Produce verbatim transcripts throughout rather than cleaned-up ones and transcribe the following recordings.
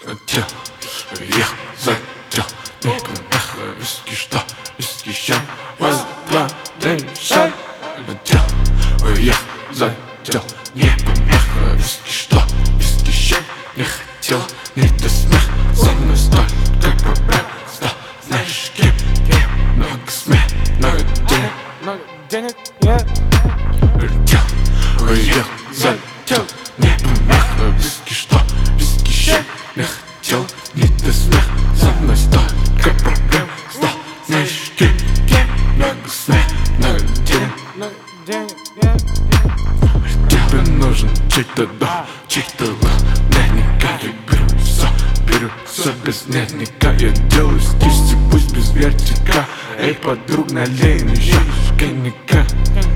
хотел, я зател. Не помеха, виски что, виски ща. Раз, два, три, шаг. Хотел, я зател. Не помеха, виски что, виски ща. Не хотел, не до смех. Со мной столько проблем стал. Знаешь кем, кем. Много смех, много денег. Много денег, yeah. Хотел, я зател. Не помеха, виски что, виски ща. Не хотел, не до смех. Со мной столько проблем стал. Знаешь кем, кем. Много смех, много денег. Много денег, yeah. Тебе нужен чей-то дом, чей-то лав. Наверняка я беру все, беру все без нервника. Я делаю стишки, пусть без вертика. Эй, подруг, налей еще коньяка.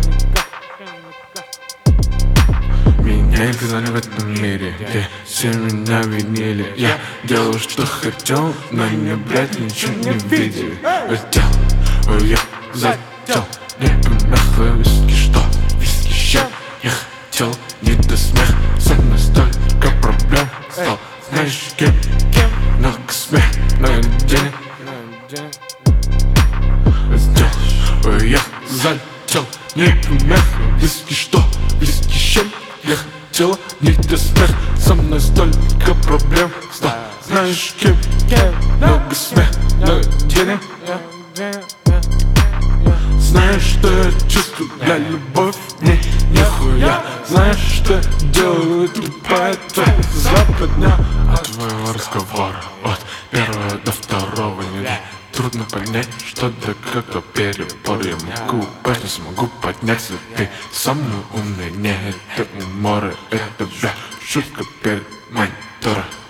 Меня играли в этом мире, где все меня винили. Я делал, что хотел, но мне, блядь, ничего не видели. Хотел, я зател. Не помеха, виски что, виски ща. Я хотел, не до смех. Со мной столько проблем стал. Знаешь кем, кем. Много смех, много денег. Хотел, я зател. Не помеха, виски что, виски ща. Я хотел, не до смех. Со мной столько проблем стал. Знаешь кем, кем. Много смех, много денег. Знаешь, что я чувствую, бля, любовь не нихуя. Знаешь, что делаю тупая твоя западня. От твоего разговора, от первого до второго не трудно понять, что да как-то перебор. Я могу упасть, не смогу подняться. Ты самый умный, не это уморы. Это, бля, шутка перед монитором.